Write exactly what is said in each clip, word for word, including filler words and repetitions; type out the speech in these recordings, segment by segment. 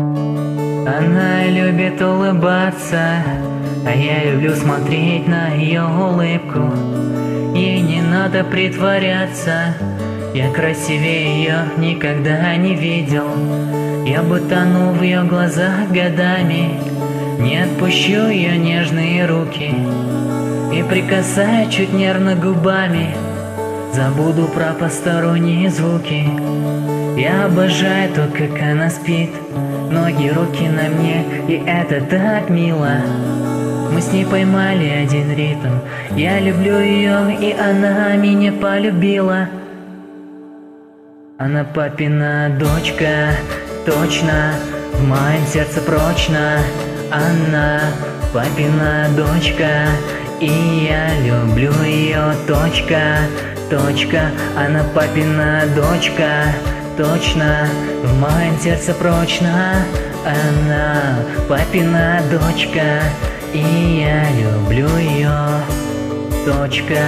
Она любит улыбаться, а я люблю смотреть на ее улыбку. Ей не надо притворяться, я красивее ее никогда не видел. Я бы тонул в ее глазах годами, не отпущу ее нежные руки. И прикасая чуть нервно губами, забуду про посторонние звуки. Я обожаю то, как она спит, ноги, руки на мне, и это так мило. Мы с ней поймали один ритм, я люблю ее, и она меня полюбила. Она папина дочка, точно, в моем сердце прочно. Она папина дочка, и я люблю ее, точка, точка. Она папина дочка, точно, в моем сердце прочно. Она папина дочка, и я люблю ее, точка.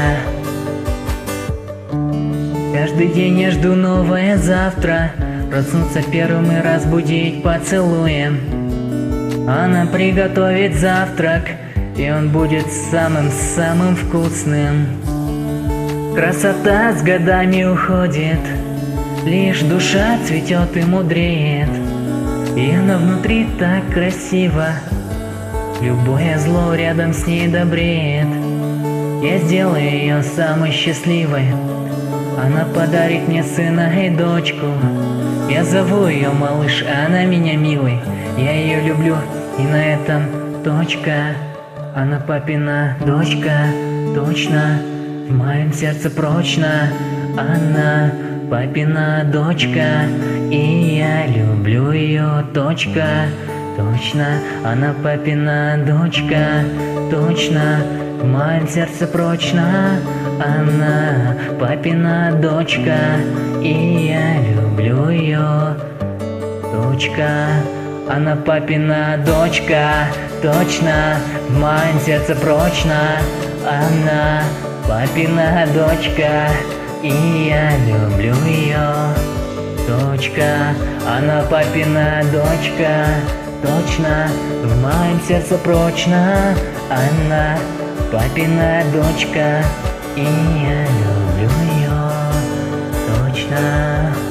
Каждый день я жду новое завтра, проснуться первым и разбудить поцелуем. Она приготовит завтрак, и он будет самым-самым вкусным. Красота с годами уходит, лишь душа цветет и мудреет. И она внутри так красиво, любое зло рядом с ней добреет. Я сделаю ее самой счастливой, она подарит мне сына и дочку. Я зову ее малыш, а она меня милый. Я ее люблю, и на этом точка. Она папина дочка, точно, в моем сердце прочно. Она папина дочка, и я люблю ее, точка, точно. Она папина дочка, точно, в моем сердце прочно. Она папина дочка, и я люблю ее, точка. Она папина дочка, точно, в моем сердце прочно. Она папина дочка, и я люблю ее, точка. Она папина дочка, точно, в моем сердце прочно. Она папина дочка, и я люблю ее, точно.